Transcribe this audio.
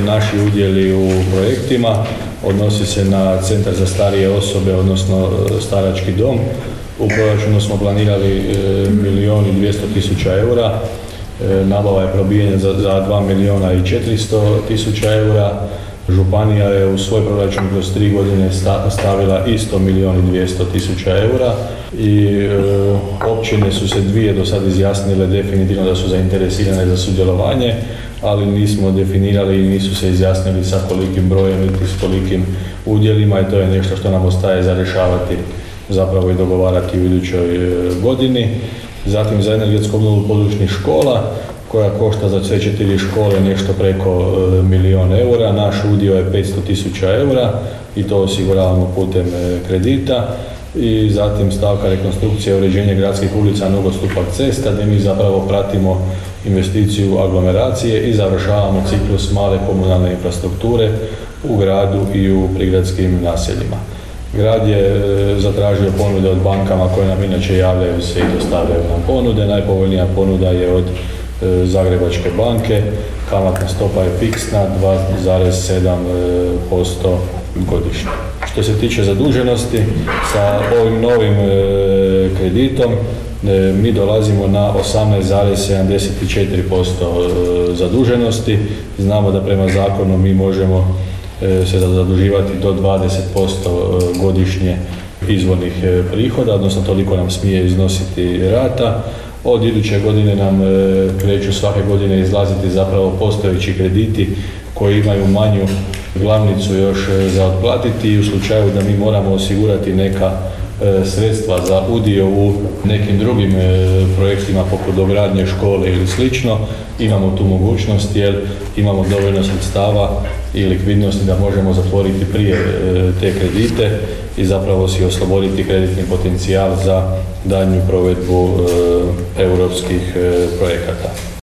naši udjeli u projektima. Odnosi se na Centar za starije osobe, odnosno starački dom. U proračunu smo planirali 1.200.000 eura. Nabava je probijena za 2.400.000 eura. Županija je u svoj proračun kroz 3 godine stavila isto 1.200.000 eura i općine su se 2 do sad izjasnile definitivno da su zainteresirane za sudjelovanje, ali nismo definirali i nisu se izjasnili sa kolikim brojem niti s kolikim udjelima i to je nešto što nam ostaje za rješavati zapravo i dogovarati u idućoj godini. Zatim za energetsku obnovu područnih škola koja košta za sve 4 škole nešto preko 1.000.000 eura. Naš udio je 500.000 eura i to osiguravamo putem kredita. I zatim stavka rekonstrukcija i uređenje gradskih ulica, nogostupak cesta, gdje mi zapravo pratimo investiciju aglomeracije i završavamo ciklus male komunalne infrastrukture u gradu i u prigradskim naseljima. Grad je zatražio ponude od bankama koje nam inače javljaju se i dostavljaju nam ponude. Najpovoljnija ponuda je od Zagrebačke banke, kamatna stopa je fiksna 2,7% godišnje. Što se tiče zaduženosti, sa ovim novim kreditom mi dolazimo na 18,74% zaduženosti. Znamo da prema zakonu mi možemo se zaduživati do 20% godišnje izvornih prihoda, odnosno toliko nam smije iznositi rata. Od iduće godine nam kreću svake godine izlaziti zapravo postojeći krediti koji imaju manju glavnicu još za otplatiti i u slučaju da mi moramo osigurati neka sredstva za udio u nekim drugim projektima poput dogradnje škole ili slično, imamo tu mogućnost jer imamo dovoljno sredstava i likvidnosti da možemo zatvoriti prije te kredite i zapravo si osloboditi kreditni potencijal za daljnju provedbu europskih projekata.